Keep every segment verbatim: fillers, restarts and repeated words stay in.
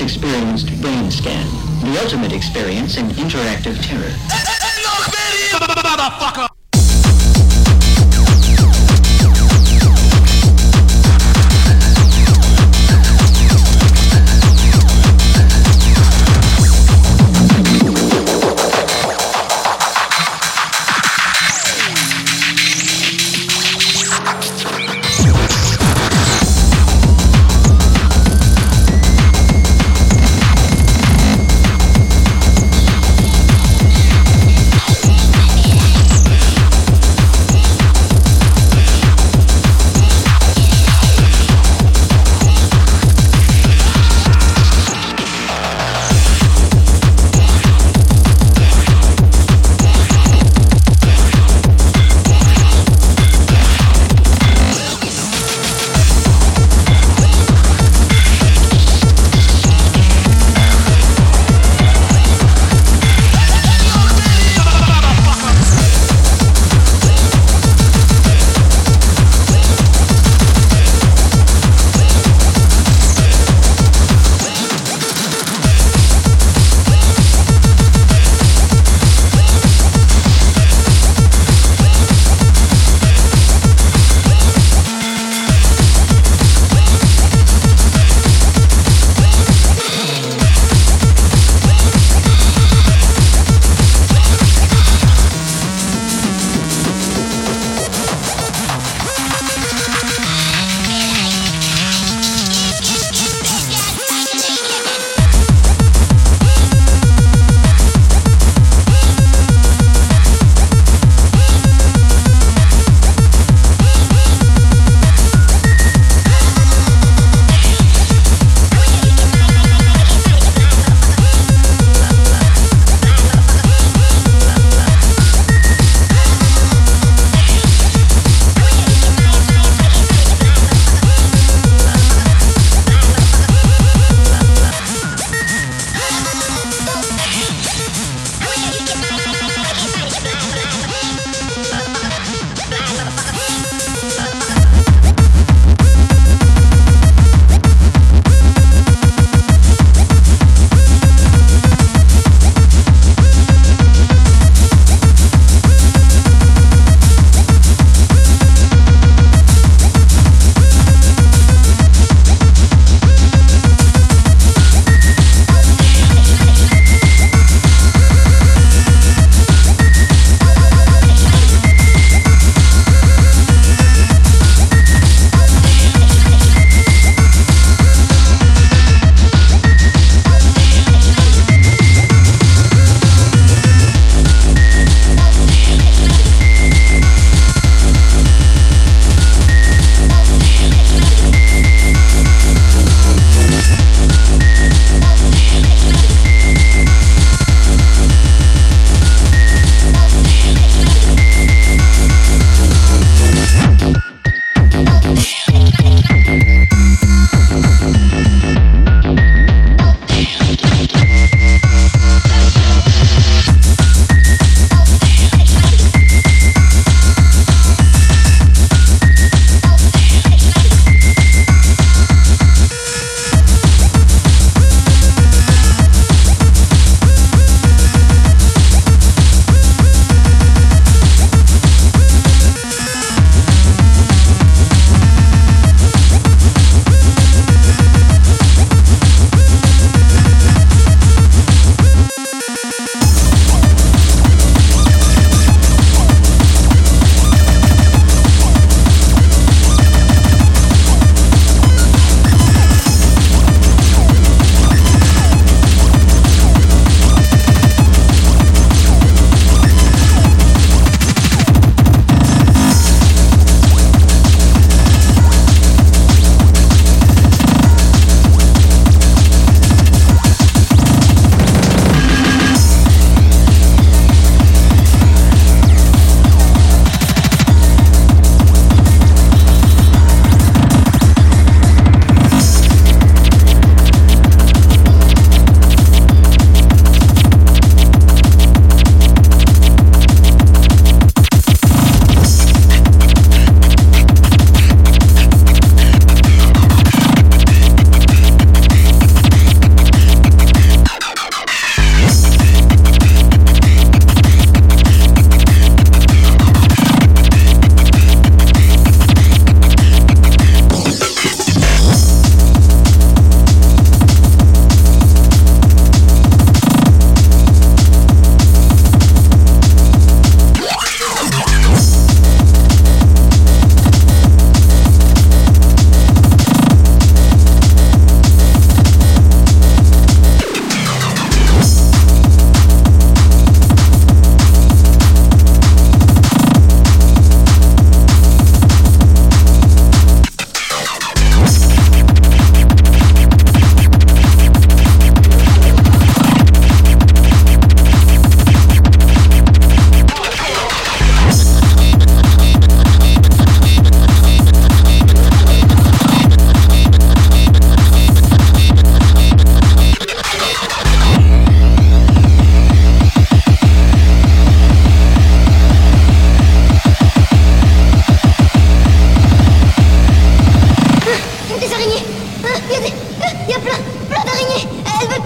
experienced brain scan. The ultimate experience in interactive terror. Motherfucker!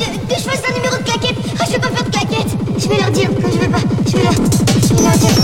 que, que je fasse un numéro de claquette. Ah, je vais pas faire de claquette. Je vais leur dire que je vais pas. Je vais leur, je vais leur dire.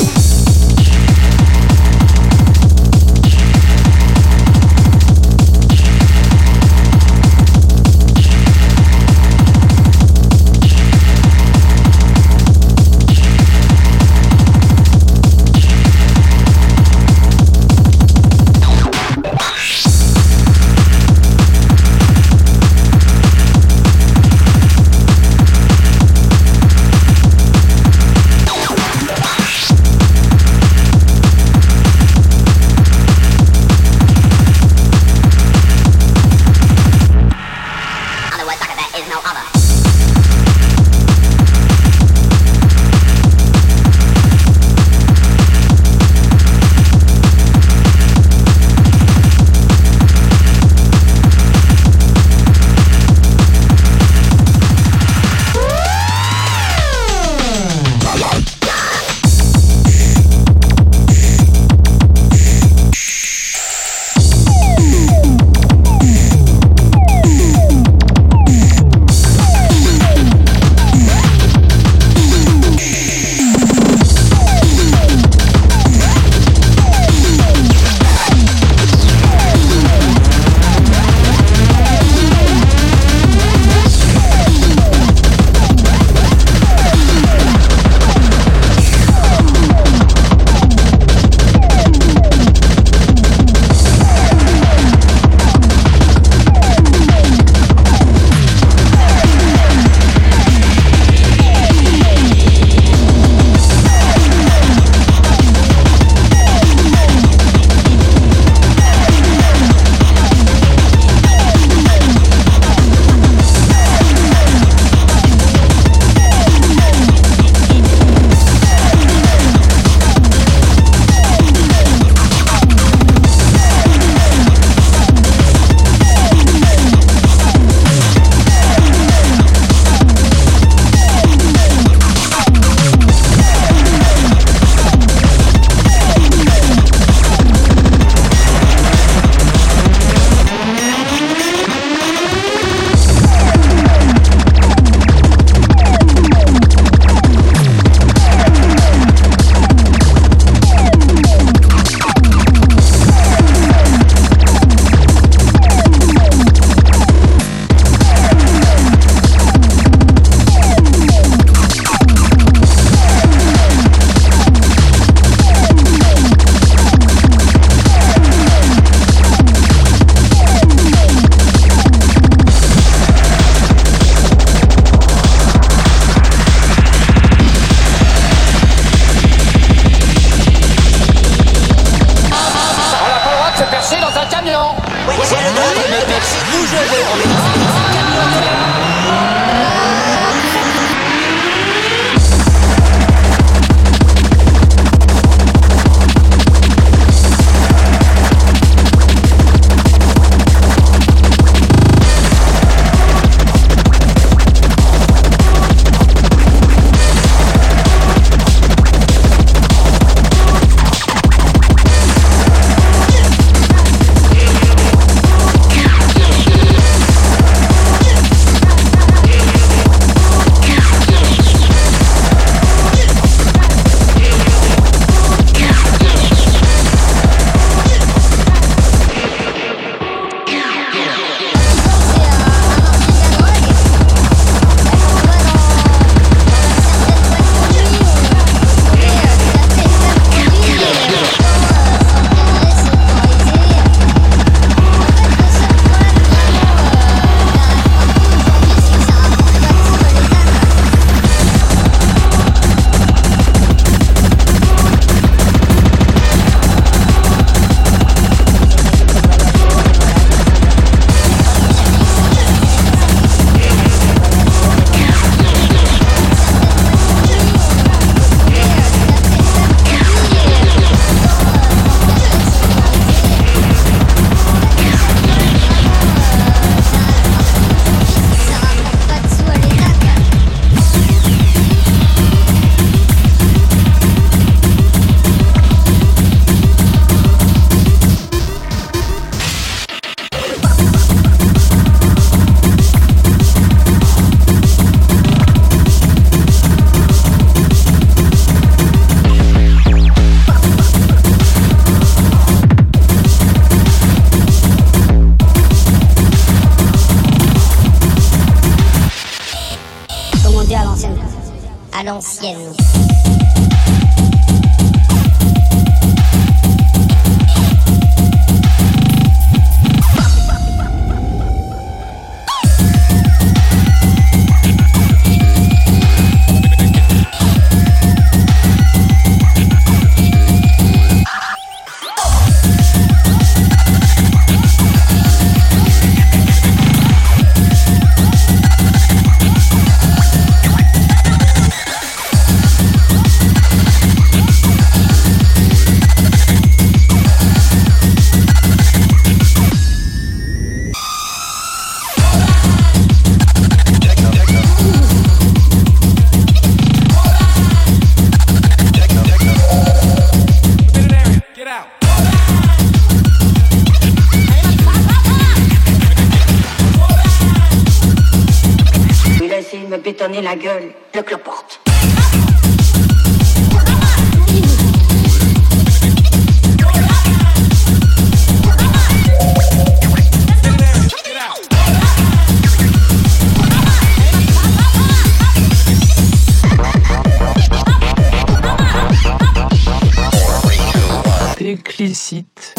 à l'ancienne. Bétonner la gueule, je cloporte. Explicite.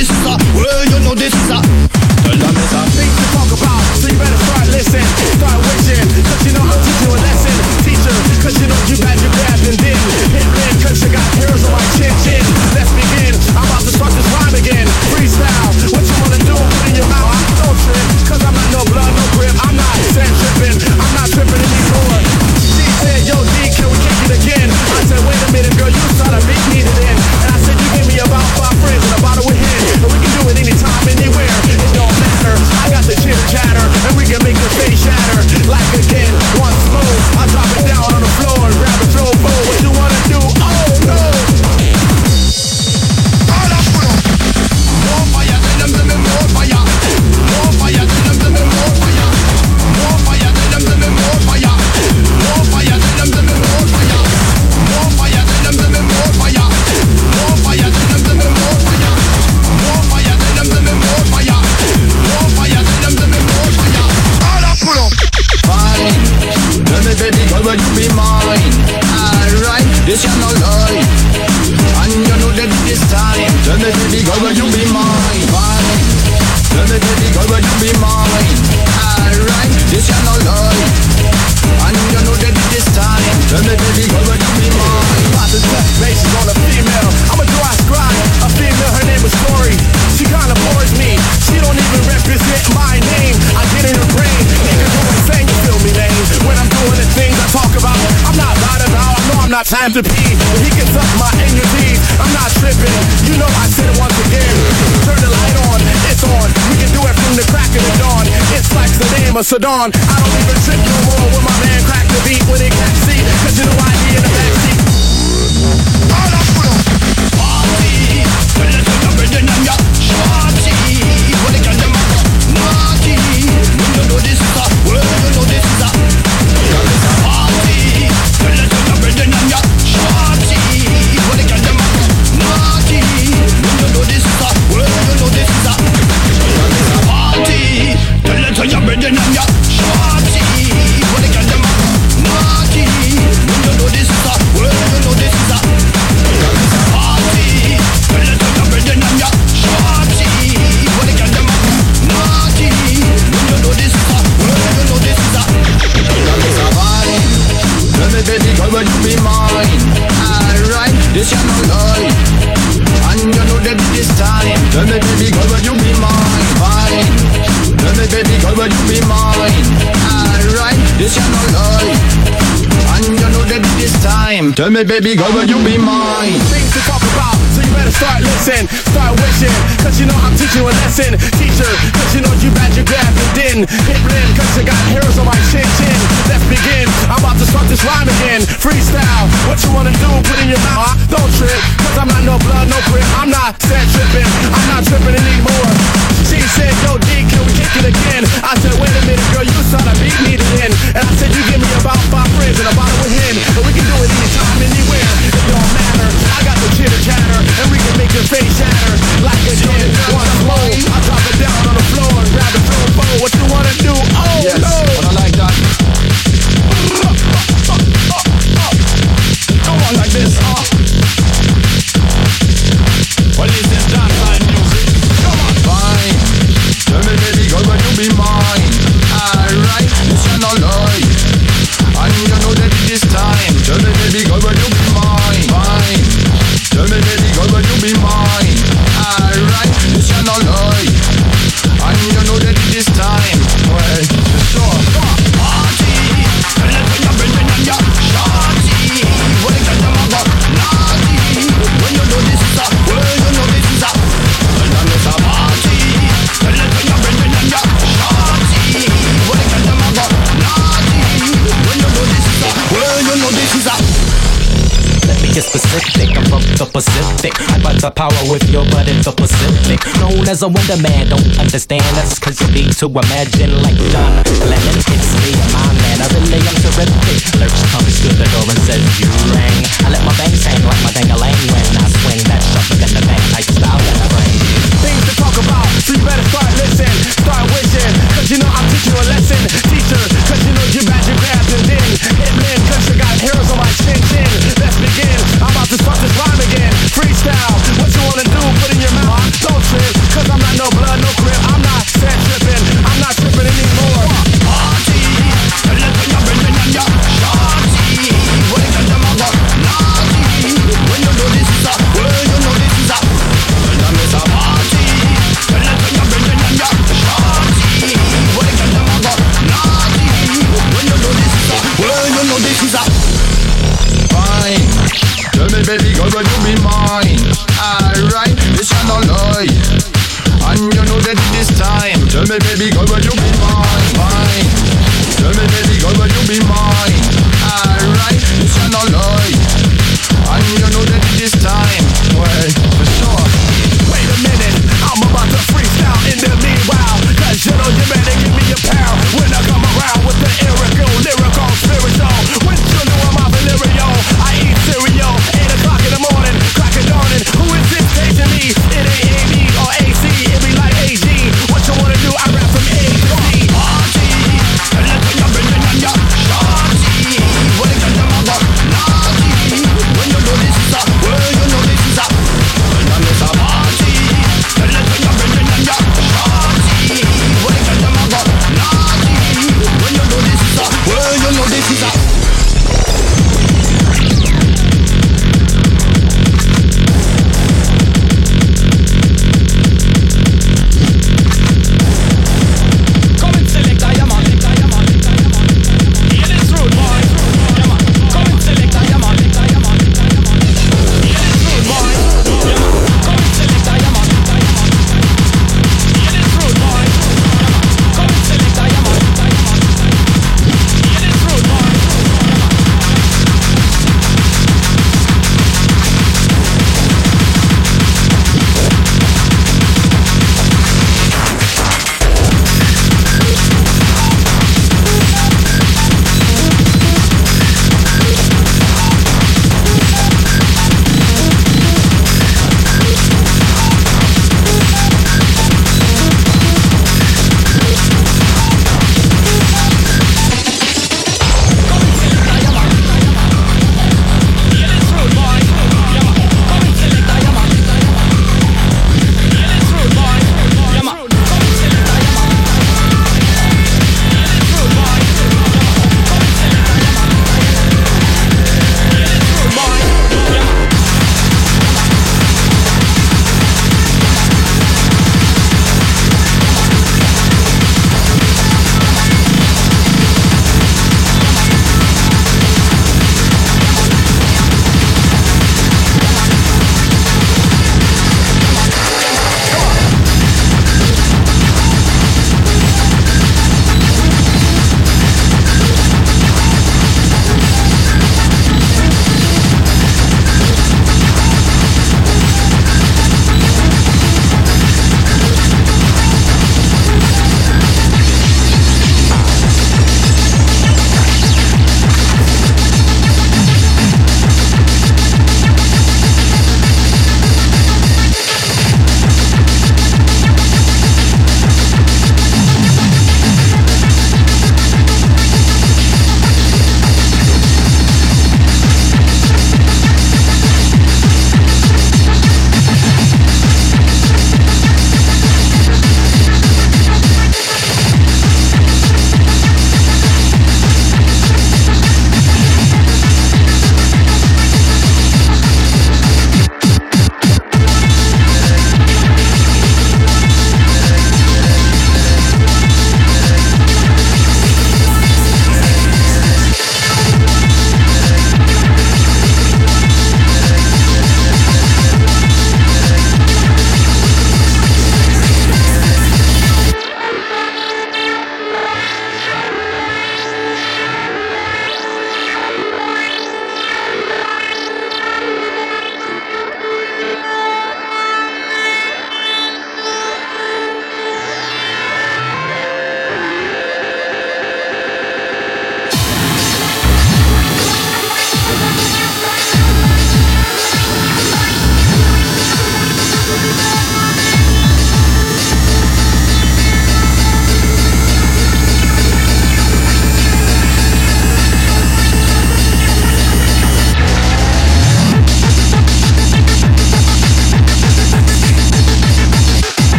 this is a, well, you know this is a. Tell them it's a thing to talk about, so you better start listening, start wishing, cause you know I'll teach you a lesson. Teacher, cause you know you got your grab and then hit in, cause you got hairs on my chin chin. Let's begin, I'm about to start this rhyme again. Freestyle, what you wanna do, put in your mouth. Don't trip, cause I'm not no blood, no grip. I'm not sand tripping, I'm not tripping anymore. She said, yo D, can we kick it again? I said, wait a minute girl, you started beat me it in. And I said, you give me about five friends and a bottle of hen, and we can do it anytime, anywhere. It don't matter, I got the chitter chatter, and we can make the face shatter. Like again, once more, I drop it down on the floor and grab a throw bowl. What you wanna do? Oh no! All up with 'em. More fire, tell them to me more fire. More fire, tell them to me more fire. More fire, tell them to me more fire. More fire, tell them to me more fire. More fire, tell them to me more fire. More fire, tell them to me more fire. More fire, tell them to me more fire. More fire, tell them to me more fire. All up with 'em. Fine, tell me baby girl will you be mine? Alright, this you no lie, and you know that this time. Tell me baby girl will you be mine? Fine, tell me baby girl will you be mine? Alright, this you no lie, and you know that this time. Tell me baby girl will you be mine? About to touch bases on a female, I'm a dry scribe, a female, her name is Tori. She kinda bores me, she don't even represent my name. I get in her brain, niggas go insane, you feel me, man? When I'm doing the things I talk about, I'm not loud about, I know I'm not time to pee. He can suck my energy, I'm not tripping. You know I said it once again. Turn the light on, it's on. We can do it from the crack of the dawn. It's like the name of Saddam. I don't even trip no more when my man crack the beat when it can't see, cause you know I be in the backseat. All up with 'em. Party, well let's go to bed and ya. Shorty, what they got them up. Naughty, you know this is a, well you know this is a. Party, well let's go to bed and ya. Shorty, what they got them up. Naughty, you know this is a, well you know this is a. Party, well let's go to bed and ya. Shorty, what they got them up. Naughty, you know this is a, well you know this is a. Party, well let's go to bed and ya. Shorty, what they got them up. Naughty, you know this is a, well you know this is a. Fine, tell me baby girl will you be mine? Alright, this you no lie, and you know that this time. Tell me baby girl will you be mine? Fine, tell me baby girl will you be mine? Alright, this you no lie, and you know that this time. Tell me baby girl will you be mine? Things to talk about, so you better start listening, start wishing, cause you know I'm teaching you a lesson. Teacher, cause you know you bad you grab and then hit blend, cause you got hairs on my chin chin. Let's begin, I'm about to start this rhyme again. Freestyle, what you wanna do, put in your mouth. Don't trip, cause I'm not no blood, no grip. I'm not sad tripping, I'm not tripping anymore. She said, yo D, can we kick it again? I said, wait a minute girl, you started beat me to end. And I said, you give me about five friends and a bottle of hen, and we can do it anytime, anywhere. It don't matter, I got the chitter chatter, and we can make your face shatter. Like again, once more, I drop it down on the floor and grab the throw bowl. What you wanna do? Oh yes, no! I like that. Come on like this, huh? Well, is this dance line music? Come on, fine. Tell me baby girl will you be mine? Alright, this you no lie, and you know that this time. Tell me baby girl will you be mine? Fine. Tell me baby girl will you be mine? Alright, this you no lie, and you know that this time. Well, sure. Party, let's go to bed and ya. Shorty, what they got them up. Naughty, when you know this is a, well you know this is a. Well I'm just a party, let's go to bed and ya. Shorty, what they got them up. Naughty, when you know this is a, well you know this is a. Let me get specific, I'm from the Pacific. I bought the power with your butt in the Pacific. Known as a Wonder Man, don't understand. That's cause you need to imagine like John Lennon. It's me and my man, I really am terrific. Lurch comes to the door and says you rang. I let my bangs hang like my dang-a-lang when I swing that shuffle in the bang type style that I bring. Things to talk about, so you better start listening, start wishing, cause you know I'm teaching you a lesson. Teacher, cause you know you bad you grab and then hit men, cause you got hairs on my chin chin. Let's begin, I'm about to start this rhyme again. Freestyle, what you wanna do, put in your mouth. Don't trip, baby girl, will you be mine, mine? Tell me baby girl, will you be mine? Alright, you shall not lie. And you know that it is time. Well, for sure. Wait a minute, I'm about to freestyle in the meanwhile. Cause you know you better give me a pound when I come around with the lyrical, lyrical, spiritual. When you know I'm off Illyrio, I eat cereal, eight o'clock in the morning, crack it dawning. Who is this paging me? It ain't A B or A C, it be like A G. What you wanna do? I rap from A to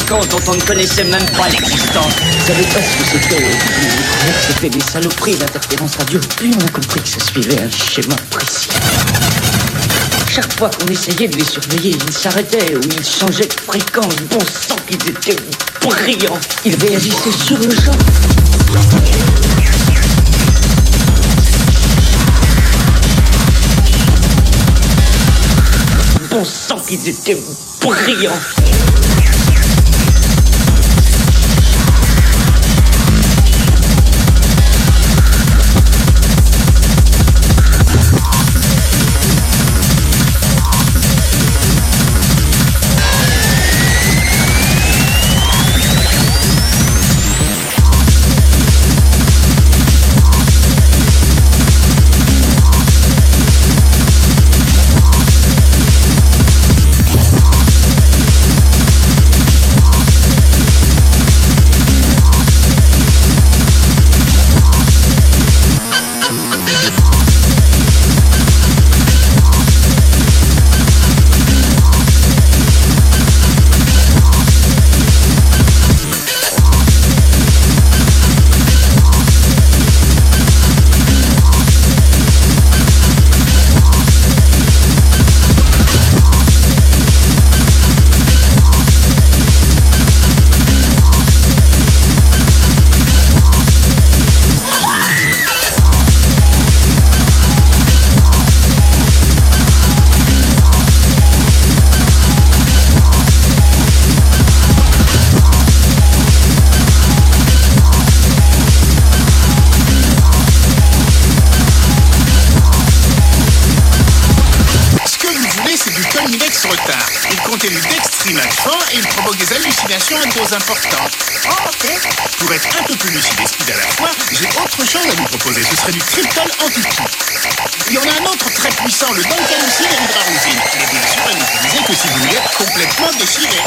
fréquents dont on ne connaissait même pas l'existence. Vous savez pas ce que c'était? Vous croyez que c'était des saloperies d'interférences radio? Puis on a compris que ça suivait un schéma précis. Chaque fois qu'on essayait de les surveiller, ils s'arrêtaient ou ils changeaient de fréquence. Bon sang qu'ils étaient brillants. Ils réagissaient sur le champ. Bon sang qu'ils étaient brillants. À dose importante. Oh, ok. Pour être un peu plus lucide et speed à la fois, j'ai autre chose à vous proposer. Ce serait du Krypton anti-ki. Il y en a un autre très puissant, le Duncan aussi et l'hydrarosine. Il est bien sûr à n'utiliser que si vous voulez être complètement déchiré.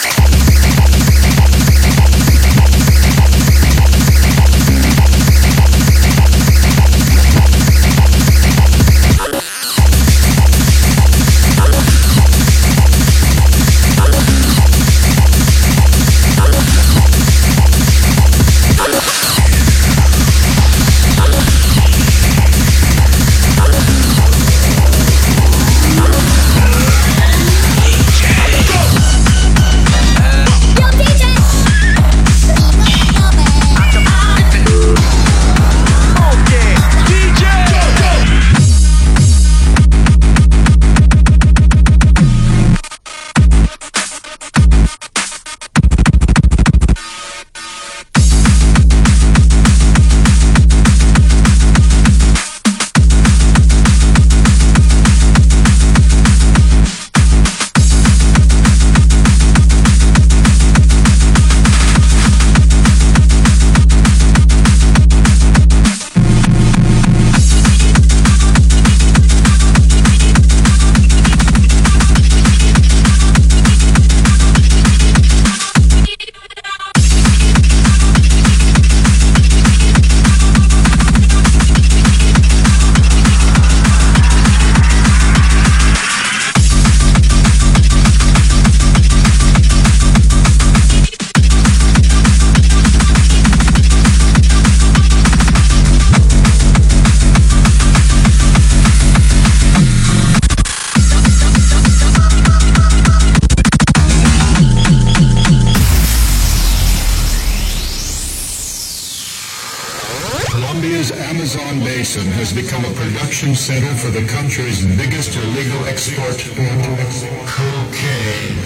Amazon basin has become a production center for the country's biggest illegal export, cocaine.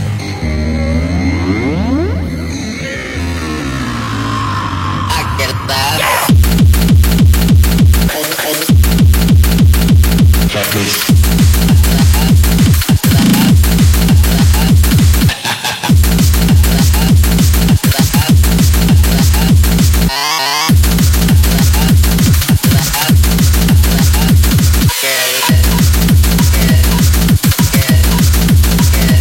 I get that. Fuck this. Yeah.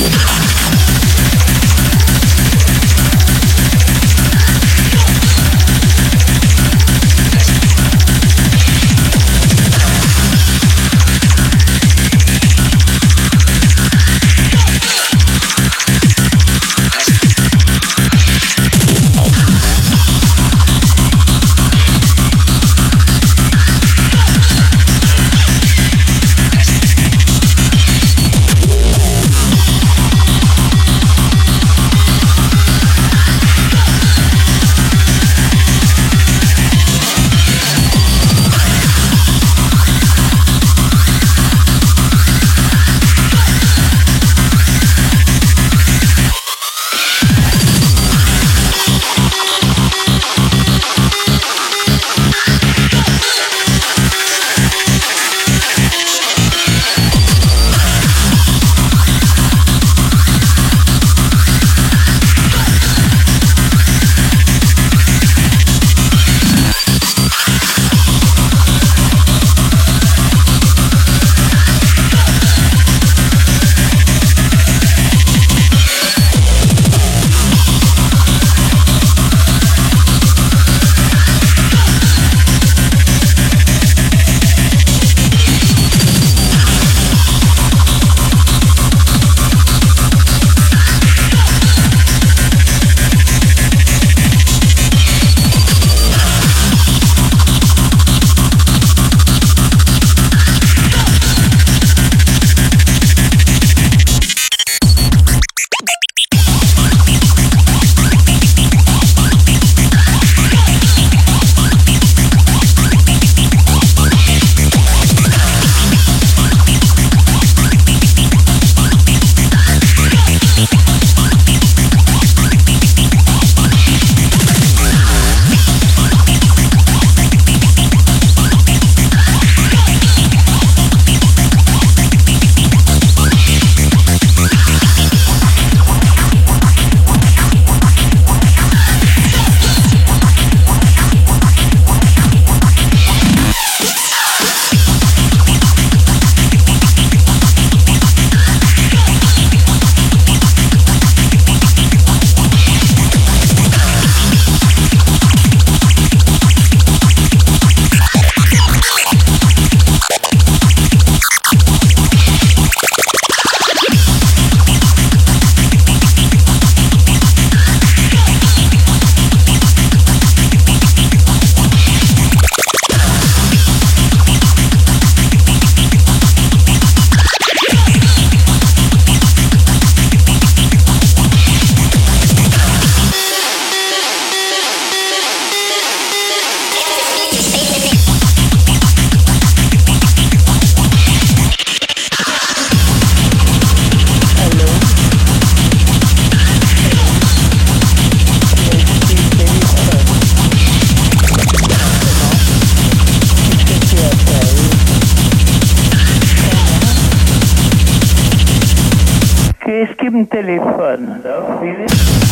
Est-ce qu'il me téléphone là, Philippe?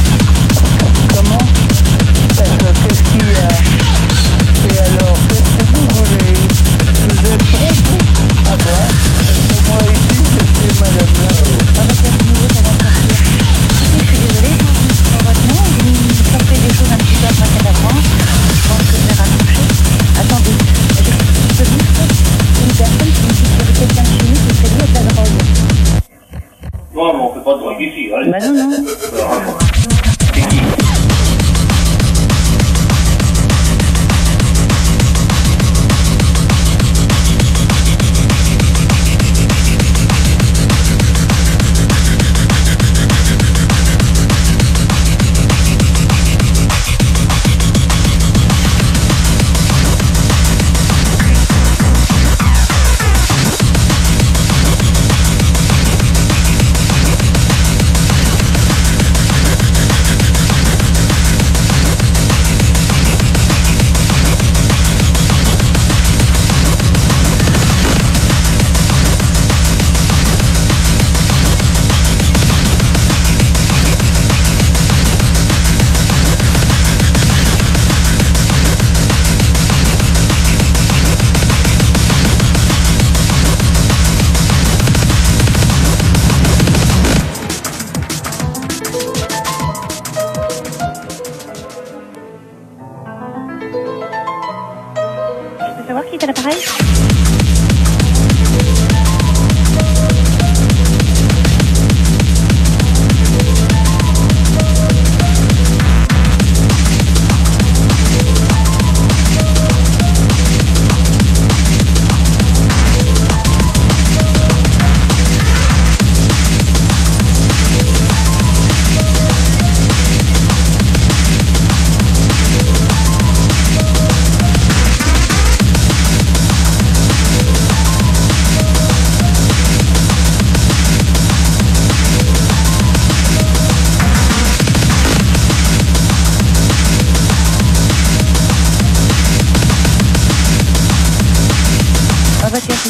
Comment? Parce que qu'est-ce qu'il y a? Et alors, qu'est-ce que vous voulez? Vous êtes trompé? Ah bon? Moi ici, c'était madame là. Avec le nouveau, ça va sortir. Je suis désolée, pour votre nom, vous sortez des choses un petit peu après la France. Je pense que je vais raccrocher. Attendez, je peux juste une personne qui me dit qu'il y avait quelqu'un de chez nous qui serait lié à de la drogue. Non, mais on fait pas de drogue ici, hein. Bah non, non. C'est qui?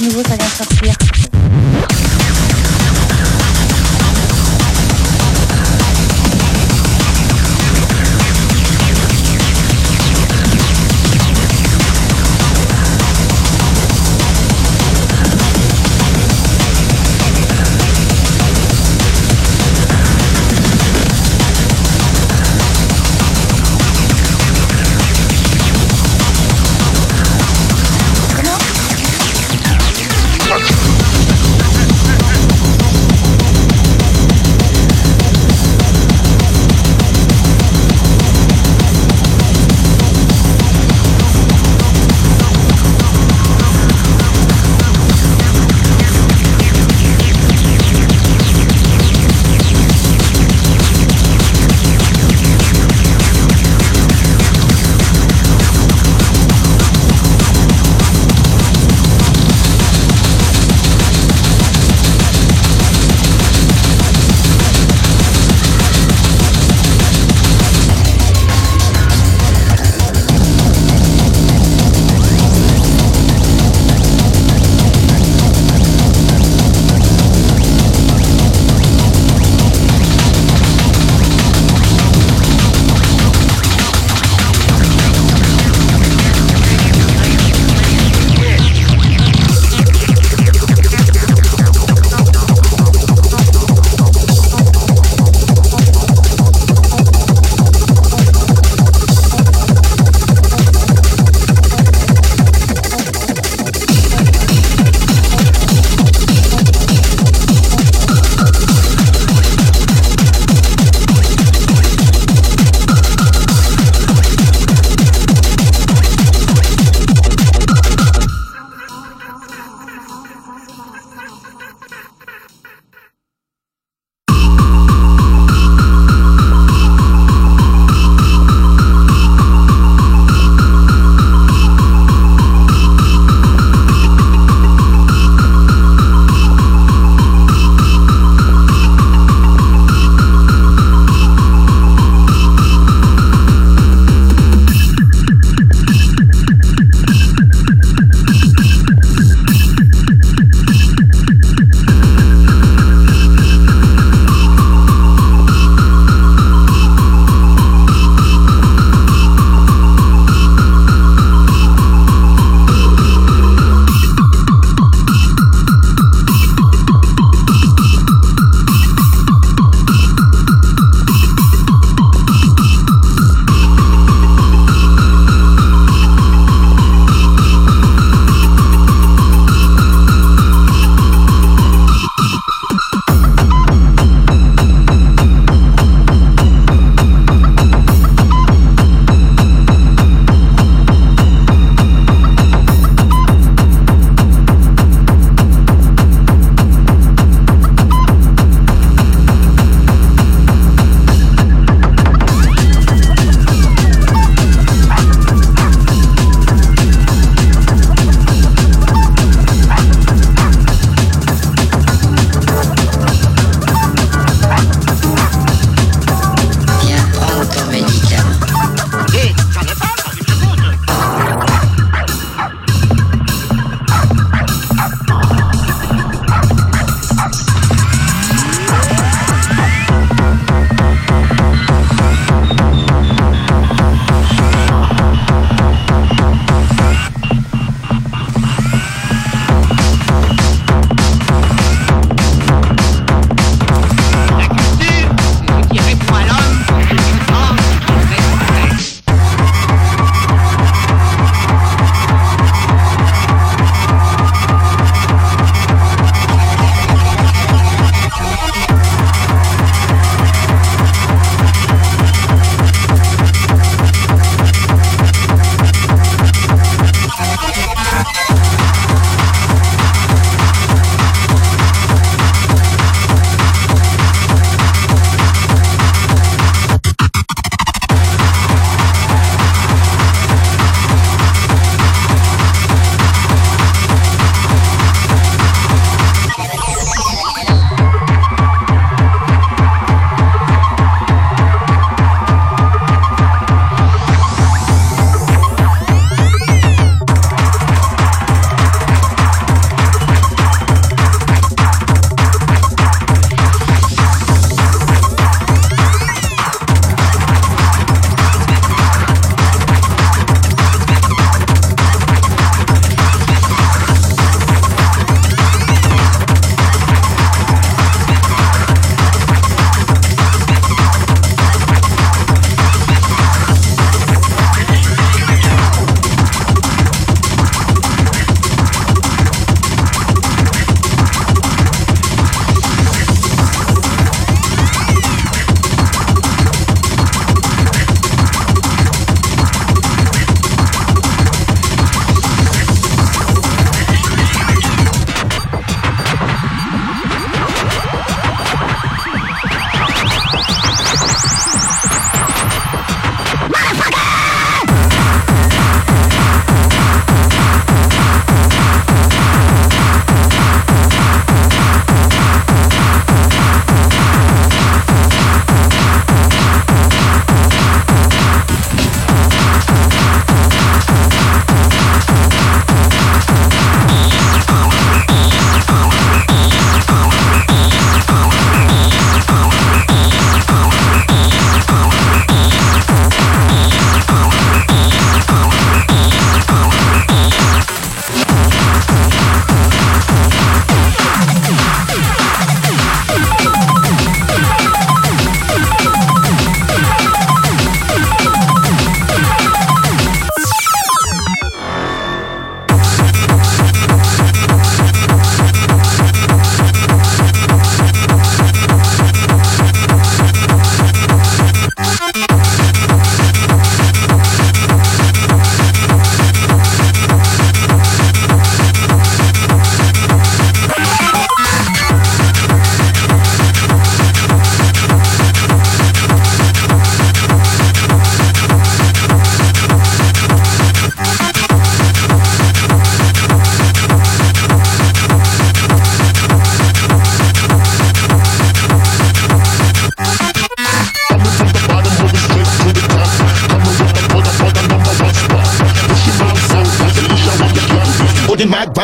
nouveau, ça vient de sortir. What?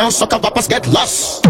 ground, sucker rappers get lost.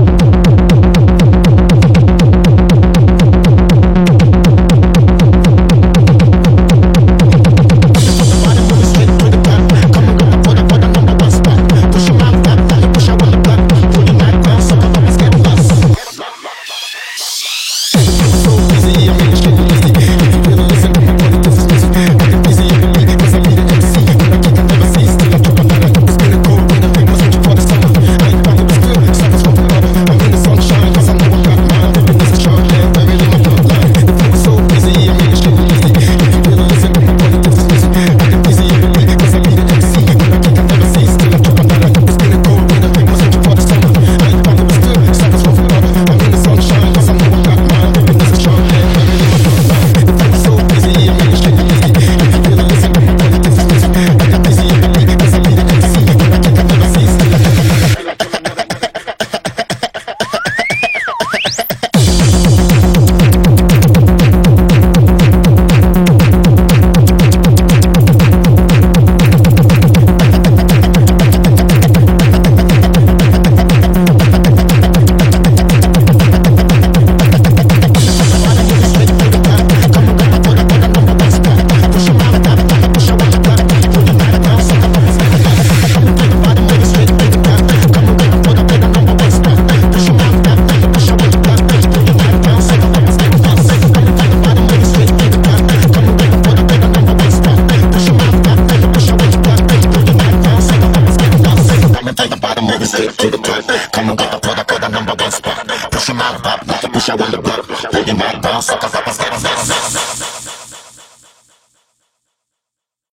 Come and get the product of the number one spot. Push your mouth up, like a push I want the block. Hold your mouth down, suckers up and get